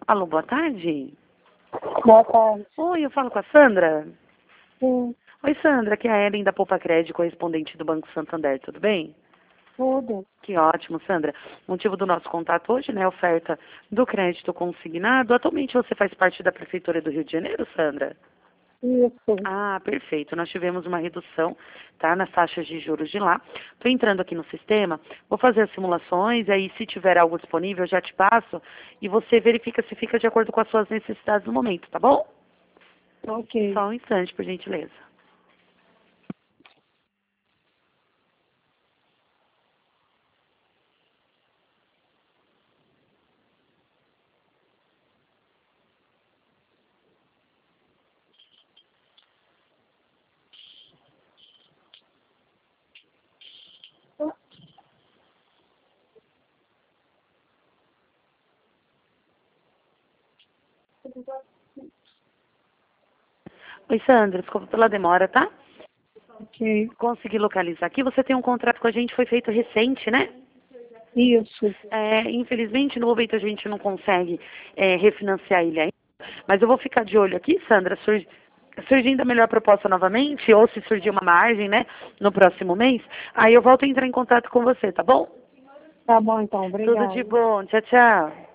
Alô, boa tarde. Boa tarde. Oi, eu falo com a Sandra. Sim, Oi, Sandra, aqui é a Ellen da Poupa Crédito, correspondente do Banco Santander, tudo bem? tudo. Que ótimo, Sandra. Motivo do nosso contato hoje, né, a oferta do crédito consignado. Atualmente você faz parte da Prefeitura do Rio de Janeiro, Sandra? Isso. Ah, perfeito. Nós tivemos uma redução, tá, nas taxas de juros de lá. Estou entrando aqui no sistema, vou fazer as simulações, aí se tiver algo disponível eu já te passo e você verifica se fica de acordo com as suas necessidades no momento, tá bom? Ok. Só um instante, por gentileza. Oi, Sandra, desculpa pela demora, tá? Ok. Consegui localizar aqui. Você tem um contrato com a gente, foi feito recente, né? Isso. Infelizmente, no momento a gente não consegue refinanciar ele ainda. Mas eu vou ficar de olho aqui, Sandra, surgindo a melhor proposta novamente, ou se surgir uma margem, né, no próximo mês, aí eu volto a entrar em contato com você, tá bom? Tá bom, então. Tudo de Obrigada. bom. Tchau, tchau.